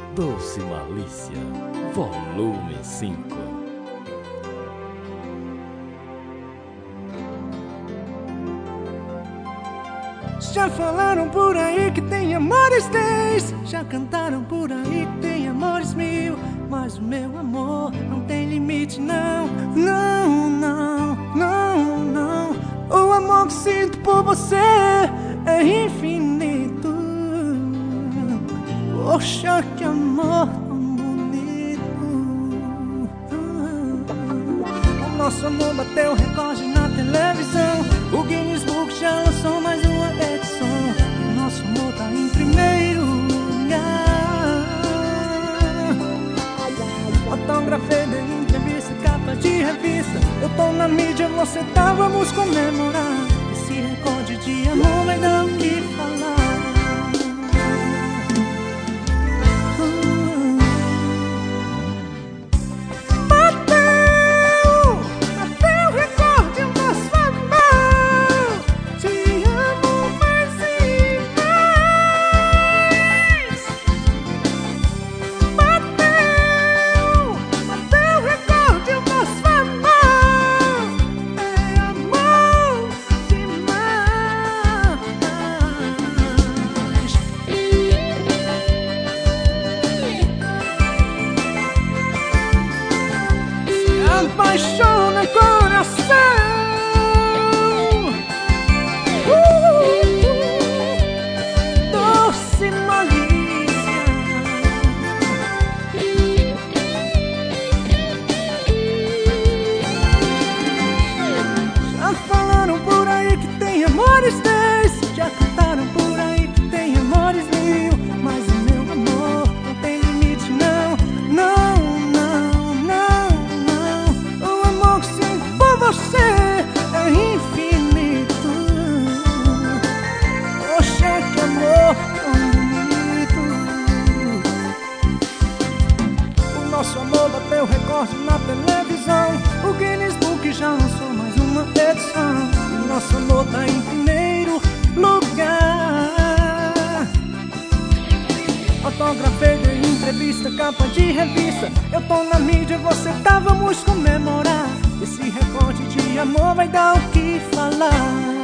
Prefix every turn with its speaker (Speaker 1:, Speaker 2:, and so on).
Speaker 1: Doce Malícia, volume 5.
Speaker 2: Já falaram por aí que tem amores 10, já cantaram por aí que tem amores 1000, mas o meu amor não tem limite, não, não, não, não, não. O amor que sinto por você é infinito. Poxa, que amor tão bonito. O nosso amor bateu recorde na televisão. O Guinness Book já lançou mais uma edição. E nosso amor tá em primeiro lugar. Fotografei de entrevista, capa de revista. Eu tô na mídia, você tá, vamos comemorar. Esse recorde de amor vai dar o que falar. Apaixona coração. Doce malícia. Já falaram por aí que tem amores 10, já cantaram por aí que tem amores 1000, mas o meu amor não tem limite, não, não. Você é infinito. Poxa, que amor tão bonito. O nosso amor bateu recorde na televisão. O Guinness Book já lançou mais uma edição. O nosso amor tá em primeiro lugar. Fotografei de entrevista, capa de revista. Eu tô na mídia, você tá, vamos comemorar. Esse recorde de amor vai dar o que falar.